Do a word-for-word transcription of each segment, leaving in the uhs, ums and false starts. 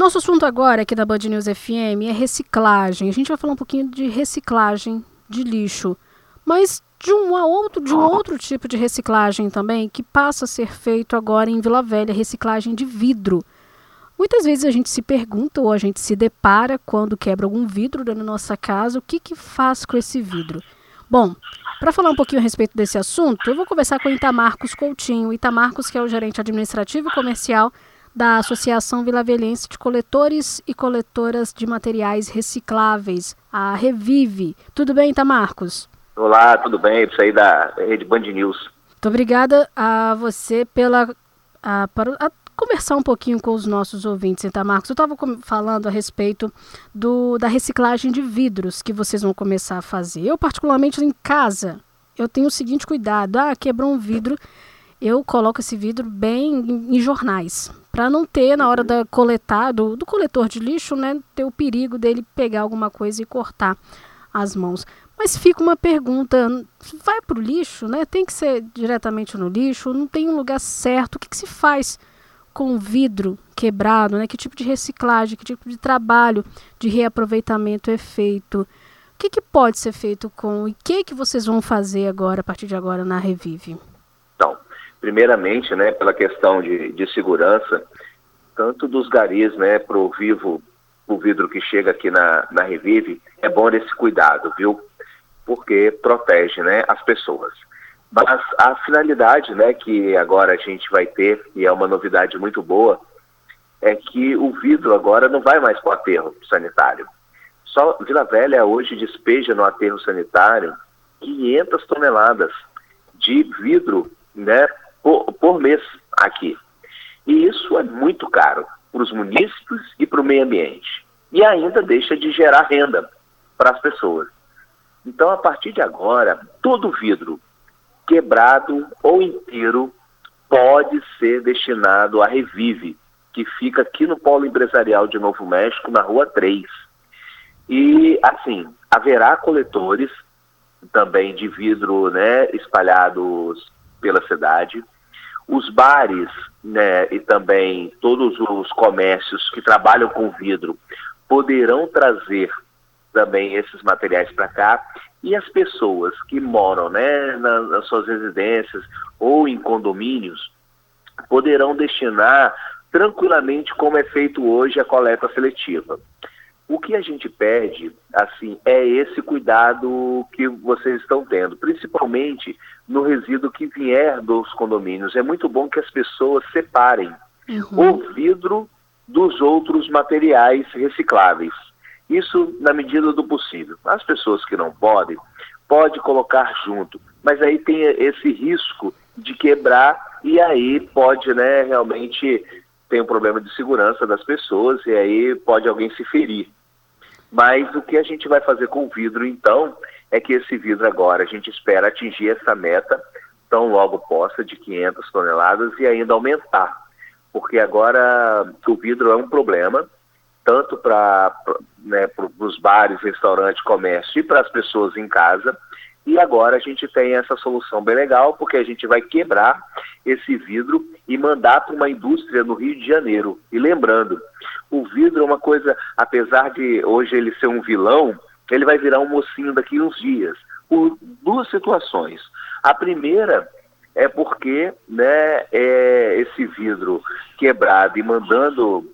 nosso assunto agora aqui da Band News F M é reciclagem. A gente vai falar um pouquinho de reciclagem de lixo, mas de um, outro, de um outro tipo de reciclagem também que passa a ser feito agora em Vila Velha, reciclagem de vidro. Muitas vezes a gente se pergunta ou a gente se depara quando quebra algum vidro na nossa casa, o que que faz com esse vidro? Bom, para falar um pouquinho a respeito desse assunto, eu vou conversar com o Itamarcos Coutinho. Itamarcos, que é o gerente administrativo e comercial da Associação Vilavelhense de Coletores e Coletoras de Materiais Recicláveis, a Revive. Tudo bem, Itamarcos? Olá, tudo bem? Isso aí da Rede Band News. Muito obrigada a você pela a, para, a conversar um pouquinho com os nossos ouvintes, Itamarcos. Eu estava falando a respeito do, da reciclagem de vidros que vocês vão começar a fazer. Eu, particularmente, em casa, eu tenho o seguinte cuidado. Ah, quebrou um vidro, eu coloco esse vidro bem em, em jornais, para não ter, na hora da coletar, do, do coletor de lixo, né, ter o perigo dele pegar alguma coisa e cortar as mãos. Mas fica uma pergunta, vai para o lixo, né? Tem que ser diretamente no lixo, não tem um lugar certo. O que, que se faz com o vidro quebrado, né? Que tipo de reciclagem, que tipo de trabalho de reaproveitamento é feito? O que, que pode ser feito com, e o que, que vocês vão fazer agora, a partir de agora, na Revive? Então, primeiramente, né, pela questão de, de segurança, tanto dos garis, né, para o vivo, o vidro que chega aqui na, na Revive, é bom esse cuidado, viu? Porque protege, né, as pessoas. Mas a finalidade, né, que agora a gente vai ter, e é uma novidade muito boa, é que o vidro agora não vai mais para o aterro sanitário. Só Vila Velha hoje despeja no aterro sanitário quinhentas toneladas de vidro, né, por, por mês aqui. E isso é muito caro para os munícipes e para o meio ambiente. E ainda deixa de gerar renda para as pessoas. Então, a partir de agora, todo vidro quebrado ou inteiro pode ser destinado à Revive, que fica aqui no Polo Empresarial de Novo México, na Rua três. E, assim, haverá coletores também de vidro, né, espalhados pela cidade. Os bares, né, e também todos os comércios que trabalham com vidro poderão trazer também esses materiais para cá, e as pessoas que moram, né, nas, nas suas residências ou em condomínios poderão destinar tranquilamente, como é feito hoje, a coleta seletiva. O que a gente pede, assim, é esse cuidado que vocês estão tendo, principalmente no resíduo que vier dos condomínios. É muito bom que as pessoas separem uhum. o vidro dos outros materiais recicláveis. Isso na medida do possível. As pessoas que não podem, pode colocar junto, mas aí tem esse risco de quebrar e aí pode, né, realmente ter um problema de segurança das pessoas e aí pode alguém se ferir. Mas o que a gente vai fazer com o vidro, então, é que esse vidro agora, a gente espera atingir essa meta, tão logo possa, de quinhentas toneladas e ainda aumentar. Porque agora o vidro é um problema, tanto para né, os bares, restaurantes, comércio e para as pessoas em casa. E agora a gente tem essa solução bem legal, porque a gente vai quebrar esse vidro e mandar para uma indústria no Rio de Janeiro. E lembrando, o vidro é uma coisa, apesar de hoje ele ser um vilão, ele vai virar um mocinho daqui a uns dias, por duas situações. A primeira é porque, né, é esse vidro quebrado e mandando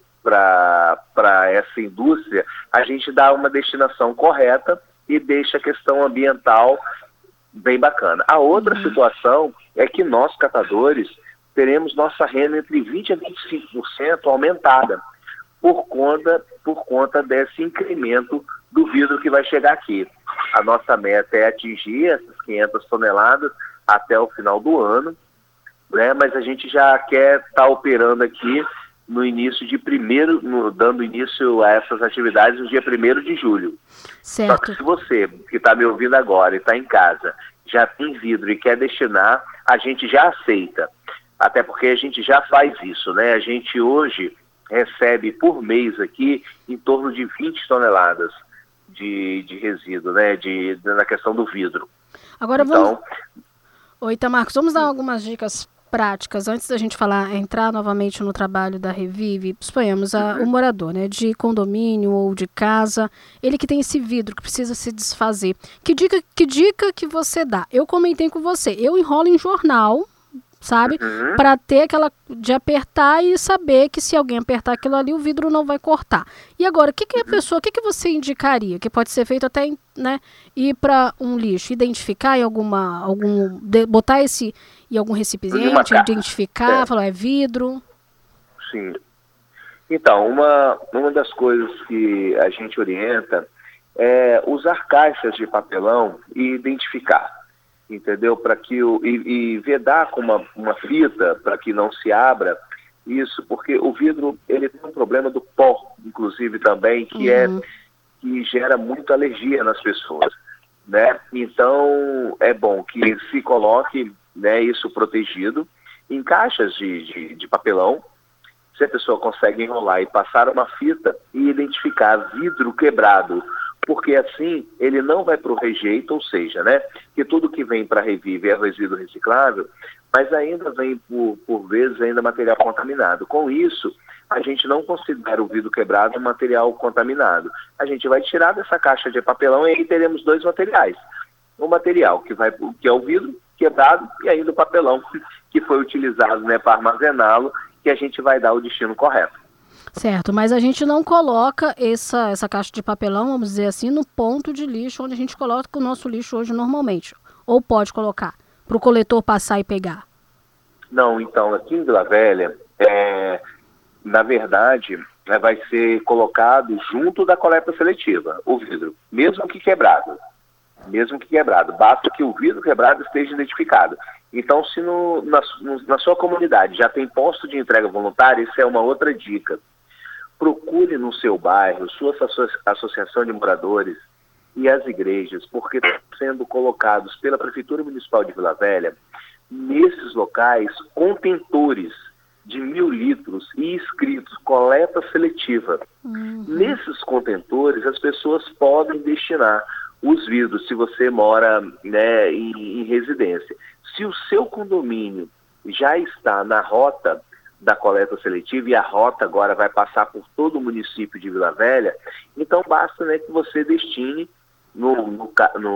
para essa indústria, a gente dá uma destinação correta e deixa a questão ambiental bem bacana. A outra uhum. situação é que nós, catadores, teremos nossa renda entre vinte por cento a vinte e cinco por cento aumentada por conta, por conta desse incremento do vidro que vai chegar aqui. A nossa meta é atingir essas quinhentas toneladas até o final do ano, né? Mas a gente já quer estar tá operando aqui no início de primeiro, no, dando início a essas atividades no dia primeiro de julho. Certo. Só que se você, que está me ouvindo agora e está em casa, já tem vidro e quer destinar, a gente já aceita. Até porque a gente já faz isso, né? A gente hoje recebe por mês aqui em torno de vinte toneladas de, de resíduo, né? De, de, na questão do vidro. Agora então, vamos... Oi, Itamarcos, vamos dar algumas dicas práticas, antes da gente falar, entrar novamente no trabalho da Revive, suponhamos a, o morador, né, de condomínio ou de casa, ele que tem esse vidro que precisa se desfazer. Que dica que, dica que você dá? Eu comentei com você, eu enrolo em jornal, sabe? Uhum. Para ter aquela de apertar e saber que se alguém apertar aquilo ali, o vidro não vai cortar. E agora, o que, que a pessoa, o que, que você indicaria? Que pode ser feito até, né, ir para um lixo, identificar em alguma, algum, de, botar esse em algum recipiente, identificar, é. falar, é vidro? Sim. Então, uma, uma das coisas que a gente orienta é usar caixas de papelão e identificar. Entendeu? Para que o e, e vedar com uma, uma fita para que não se abra isso, porque o vidro ele tem um problema do pó, inclusive também, que uhum. é que gera muita alergia nas pessoas, né? Então é bom que se coloque, né, isso protegido em caixas de, de, de papelão. Se a pessoa consegue enrolar e passar uma fita e identificar vidro quebrado, porque assim ele não vai para o rejeito, ou seja, né, que tudo que vem para a Revive é resíduo reciclável, mas ainda vem por, por vezes ainda material contaminado. Com isso, a gente não considera o vidro quebrado um material contaminado. A gente vai tirar dessa caixa de papelão e aí teremos dois materiais. O material que, vai, que é o vidro quebrado e ainda o papelão que foi utilizado, né, para armazená-lo, que a gente vai dar o destino correto. Certo, mas a gente não coloca essa, essa caixa de papelão, vamos dizer assim, no ponto de lixo onde a gente coloca o nosso lixo hoje normalmente. Ou pode colocar, para o coletor passar e pegar? Não, então, aqui em Vila Velha, é, na verdade, é, vai ser colocado junto da coleta seletiva, o vidro, mesmo que quebrado. Mesmo que quebrado, basta que o vidro quebrado esteja identificado. Então, se no, na, no, na sua comunidade já tem posto de entrega voluntária, isso é uma outra dica. Procure no seu bairro, sua associação de moradores e as igrejas, porque estão sendo colocados pela Prefeitura Municipal de Vila Velha, nesses locais, contentores de mil litros e escritos coleta seletiva. Uhum. Nesses contentores, as pessoas podem destinar os vidros, se você mora, né, em, em residência. Se o seu condomínio já está na rota da coleta seletiva e a rota agora vai passar por todo o município de Vila Velha, então basta, né, que você destine no, no,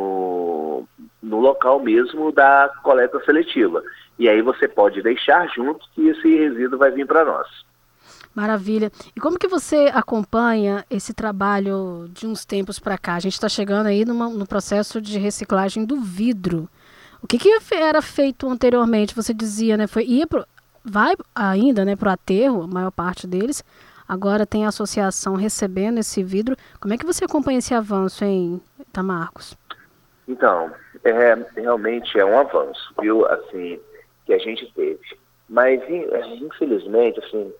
no, no local mesmo da coleta seletiva. E aí você pode deixar junto que esse resíduo vai vir para nós. Maravilha. E como que você acompanha esse trabalho de uns tempos para cá? A gente está chegando aí numa, no processo de reciclagem do vidro. O que, que era feito anteriormente? Você dizia, né? Foi, ia pro, vai ainda, né, para o aterro, a maior parte deles. Agora tem a associação recebendo esse vidro. Como é que você acompanha esse avanço, hein, Itamarcos? Então, é, realmente é um avanço, viu, assim, que a gente teve. Mas, infelizmente, assim,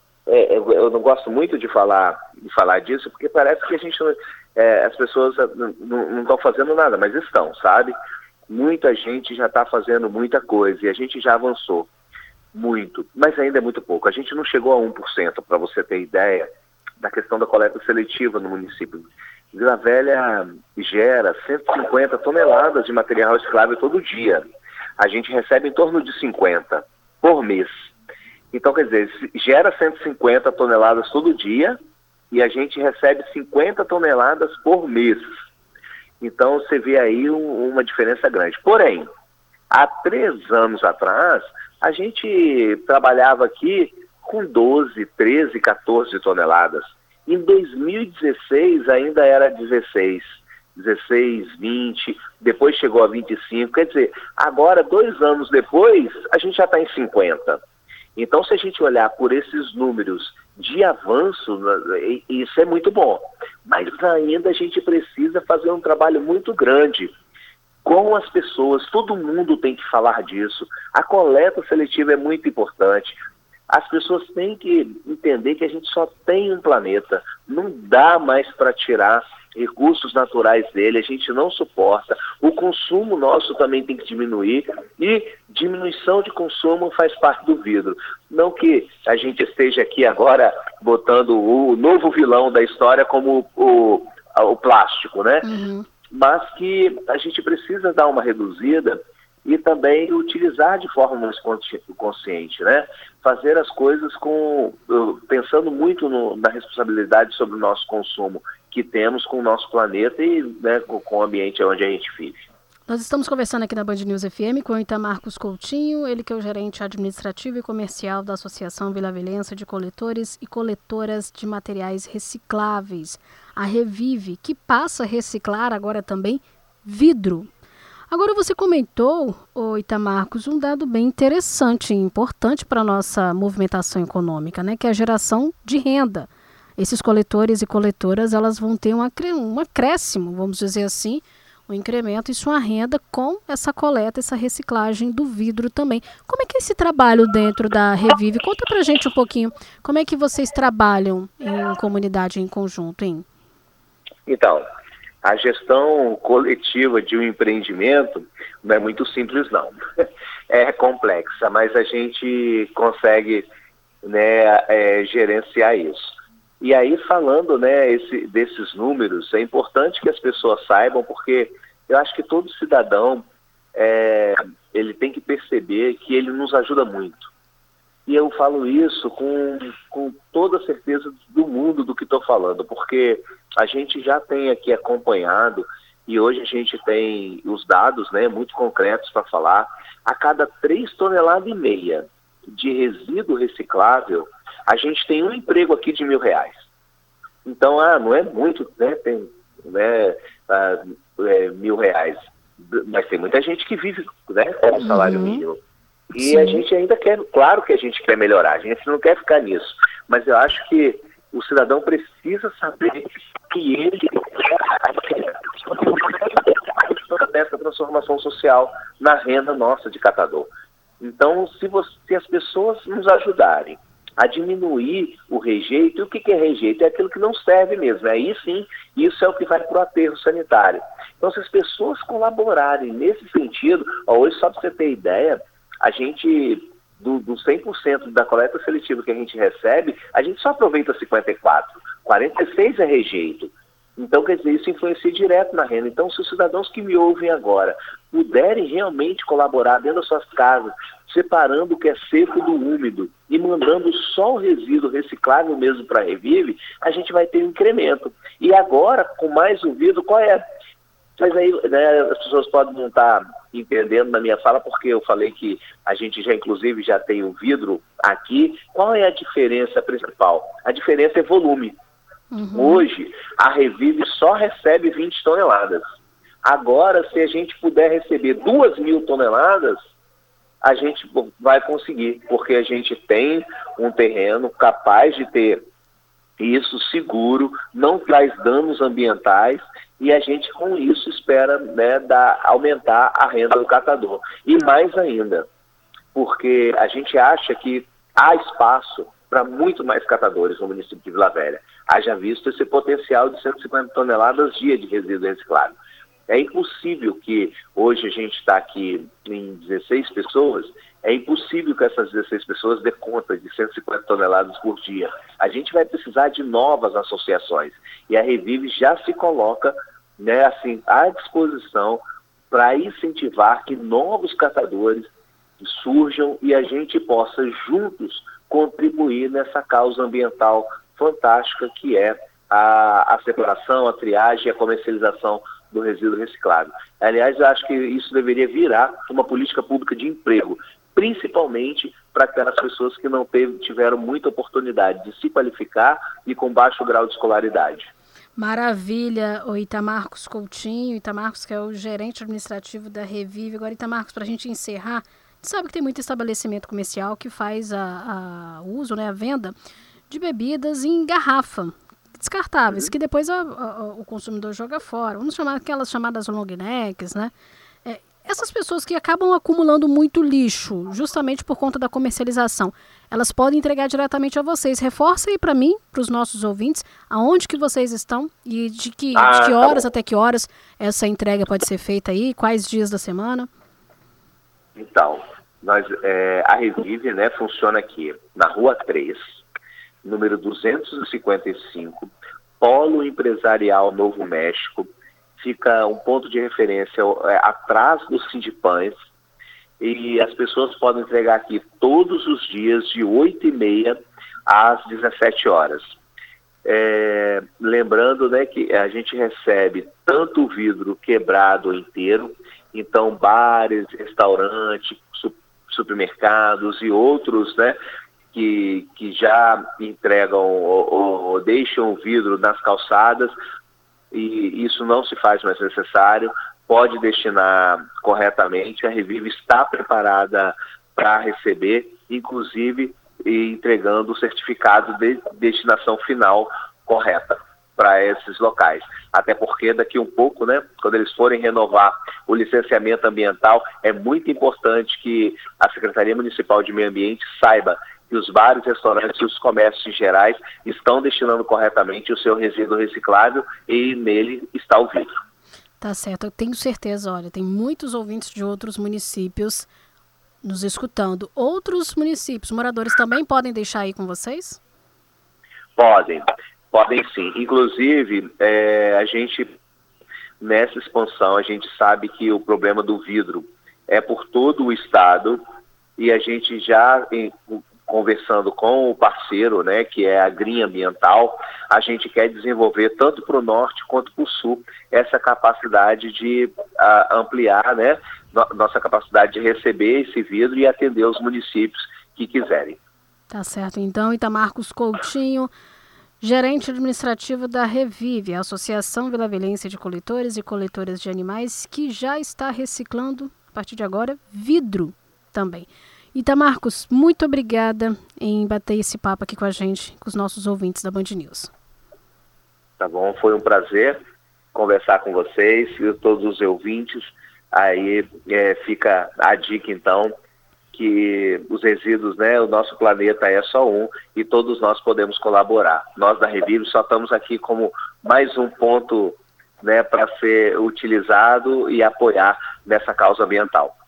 é, eu não gosto muito de falar, de falar disso, porque parece que a gente, é, as pessoas não estão fazendo nada, mas estão, sabe? Muita gente já está fazendo muita coisa e a gente já avançou muito, mas ainda é muito pouco. A gente não chegou a um por cento, para você ter ideia, da questão da coleta seletiva no município. Vila Velha gera cento e cinquenta toneladas de material reciclável todo dia. A gente recebe em torno de cinquenta por mês. Então, quer dizer, gera cento e cinquenta toneladas todo dia e a gente recebe cinquenta toneladas por mês. Então, você vê aí um, uma diferença grande. Porém, há três anos atrás, a gente trabalhava aqui com doze, treze, quatorze toneladas. Em dois mil e dezesseis ainda era dezesseis, dezesseis, vinte, depois chegou a vinte e cinco. Quer dizer, agora, dois anos depois, a gente já está em cinquenta. Então, se a gente olhar por esses números de avanço, isso é muito bom. Mas ainda a gente precisa fazer um trabalho muito grande com as pessoas. Todo mundo tem que falar disso. A coleta seletiva é muito importante. As pessoas têm que entender que a gente só tem um planeta. Não dá mais para tirar recursos naturais dele, a gente não suporta. O consumo nosso também tem que diminuir e diminuição de consumo faz parte do vidro. Não que a gente esteja aqui agora botando o novo vilão da história como o, o plástico, né? Uhum. Mas que a gente precisa dar uma reduzida e também utilizar de forma mais consciente, né? Fazer as coisas com, pensando muito no, na responsabilidade sobre o nosso consumo que temos com o nosso planeta e, né, com, com o ambiente onde a gente vive. Nós estamos conversando aqui na Band News F M com o Itamarcos Coutinho, ele que é o gerente administrativo e comercial da Associação Vilavelense de Coletores e Coletoras de Materiais Recicláveis, a Revive, que passa a reciclar agora também vidro. Agora você comentou, ô Itamarcos, um dado bem interessante e importante para a nossa movimentação econômica, né, que é a geração de renda. Esses coletores e coletoras, elas vão ter um acréscimo, vamos dizer assim, um incremento em sua renda com essa coleta, essa reciclagem do vidro também. Como é que é esse trabalho dentro da Revive? Conta pra gente um pouquinho, como é que vocês trabalham em comunidade, em conjunto, hein? Então, a gestão coletiva de um empreendimento não é muito simples, não. É complexa, mas a gente consegue, né, é, gerenciar isso. E aí, falando, né, esse, desses números, é importante que as pessoas saibam, porque eu acho que todo cidadão é, ele tem que perceber que ele nos ajuda muito. E eu falo isso com, com toda a certeza do mundo do que estou falando, porque a gente já tem aqui acompanhado, e hoje a gente tem os dados, né, muito concretos para falar, a cada três toneladas e meia de resíduo reciclável, a gente tem um emprego aqui de mil reais. Então, ah, não é muito, né? Tem, né, ah, é, mil reais. Mas tem muita gente que vive, né, com o salário uhum. mínimo. E Sim. a gente ainda quer, claro que a gente quer melhorar, a gente não quer ficar nisso. Mas eu acho que o cidadão precisa saber que ele é dessa transformação social na renda nossa de catador. Então, se, você, se as pessoas nos ajudarem a diminuir o rejeito, e o que, que é rejeito? É aquilo que não serve mesmo. Aí sim, isso é o que vai para o aterro sanitário. Então, se as pessoas colaborarem nesse sentido, ó, hoje, só para você ter ideia, a gente, do, do cem por cento da coleta seletiva que a gente recebe, a gente só aproveita cinquenta e quatro, quarenta e seis é rejeito. Então, quer dizer, isso influencia direto na renda. Então, se os cidadãos que me ouvem agora puderem realmente colaborar dentro das suas casas, separando o que é seco do úmido e mandando só o resíduo reciclável mesmo para a Revive, a gente vai ter um incremento. E agora, com mais o vidro, qual é? Mas aí, né, as pessoas podem não estar entendendo na minha fala, porque eu falei que a gente já, inclusive, já tem o vidro aqui. Qual é a diferença principal? A diferença é volume. Uhum. Hoje, a Revive só recebe vinte toneladas. Agora, se a gente puder receber duas mil toneladas, a gente vai conseguir, porque a gente tem um terreno capaz de ter isso seguro, não traz danos ambientais, e a gente com isso espera, né, dar, aumentar a renda do catador. E mais ainda, porque a gente acha que há espaço para muito mais catadores no município de Vila Velha. Haja visto esse potencial de cento e cinquenta toneladas dia de resíduo reciclado. É impossível que hoje a gente está aqui em dezesseis pessoas, é impossível que essas dezesseis pessoas dê conta de cento e cinquenta toneladas por dia. A gente vai precisar de novas associações. E a Revive já se coloca, né, assim, à disposição para incentivar que novos catadores surjam e a gente possa juntos contribuir nessa causa ambiental fantástica que é a, a separação, a triagem e a comercialização do resíduo reciclável. Aliás, eu acho que isso deveria virar uma política pública de emprego, principalmente para aquelas pessoas que não teve, tiveram muita oportunidade de se qualificar e com baixo grau de escolaridade. Maravilha, o Itamarcos Coutinho, Itamarcos que é o gerente administrativo da Revive. Agora, Itamarcos, para a gente encerrar, você sabe que tem muito estabelecimento comercial que faz a, a uso, né, a venda de bebidas em garrafa, descartáveis, uhum. que depois a, a, o consumidor joga fora. Vamos chamar aquelas chamadas long necks, né? É, essas pessoas que acabam acumulando muito lixo, justamente por conta da comercialização, elas podem entregar diretamente a vocês. Reforça aí para mim, para os nossos ouvintes, aonde que vocês estão e de que, ah, de que horas tá até que horas essa entrega pode ser feita aí, quais dias da semana? Então, nós, é, a Revive, né, funciona aqui na Rua três, número duzentos e cinquenta e cinco, Polo Empresarial Novo México. Fica um ponto de referência é, atrás dos Sindipães. e as pessoas podem entregar aqui todos os dias de oito e meia às dezessete horas. É, lembrando, né, que a gente recebe tanto o vidro quebrado inteiro, então bares, restaurantes, supermercados e outros, né, que, que já entregam ou, ou, ou deixam o vidro nas calçadas, e isso não se faz mais necessário, pode destinar corretamente. A Revive está preparada para receber, inclusive e entregando o certificado de destinação final correta para esses locais. Até porque daqui um pouco, né, quando eles forem renovar o licenciamento ambiental, é muito importante que a Secretaria Municipal de Meio Ambiente saiba que os bares, restaurantes e os comércios gerais estão destinando corretamente o seu resíduo reciclável e nele está o vidro. Tá certo, eu tenho certeza, olha, tem muitos ouvintes de outros municípios nos escutando. Outros municípios, moradores também podem deixar aí com vocês? Podem, podem sim. Inclusive, é, a gente, nessa expansão, a gente sabe que o problema do vidro é por todo o estado, e a gente já, em, conversando com o parceiro, né, que é a Green Ambiental, a gente quer desenvolver tanto para o norte quanto para o sul essa capacidade de a, ampliar, né, no, nossa capacidade de receber esse vidro e atender os municípios que quiserem. Tá certo. Então, Itamarcos Coutinho, gerente administrativo da Revive, a Associação Vilavelense de Coletores e Coletoras de Animais, que já está reciclando, a partir de agora, vidro também. Itamarcos, muito obrigada em bater esse papo aqui com a gente, com os nossos ouvintes da Band News. Tá bom, foi um prazer conversar com vocês e todos os ouvintes. Aí é, fica a dica, então, que os resíduos, né, o nosso planeta é só um e todos nós podemos colaborar. Nós da Revive só estamos aqui como mais um ponto, né, para ser utilizado e apoiar nessa causa ambiental.